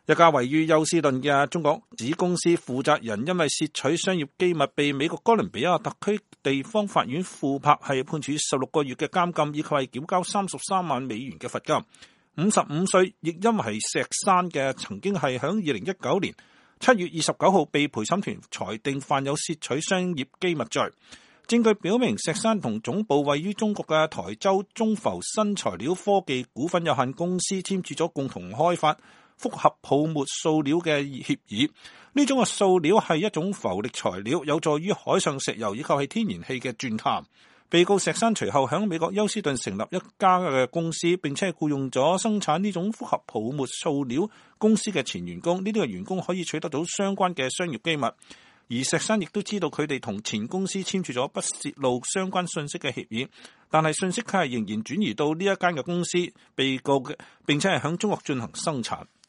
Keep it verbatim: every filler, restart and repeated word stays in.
一家位於休斯頓嘅中國子公司負責人因為竊取商業機密，被美國哥倫比亞特區地方法院傅柏系判處十六個月嘅監禁，以及係繳交三十三萬美元嘅罰金。五十五歲，亦因為石山嘅曾經係響二零一九年七月二十九號被陪審團裁定犯有竊取商業機密罪。證據表明，石山同總部位於中國嘅台州中孚新材料科技股份有限公司簽署咗共同開發複合泡沫塑料嘅協議。呢種嘅塑料係一種浮力材料，有助於海上石油以及係天然氣嘅鑽探。被告石山隨後響美國休斯頓成立一家嘅公司，並且係僱用咗生產呢種複合泡沫塑料公司嘅前員工。呢啲嘅員工可以取得到相關嘅商業機密。而石山亦都知道佢哋同前公司簽署咗不泄露相關信息嘅協議，但係信息佢係仍然轉移到呢一間嘅公司被告嘅，並且係響中國進行生產。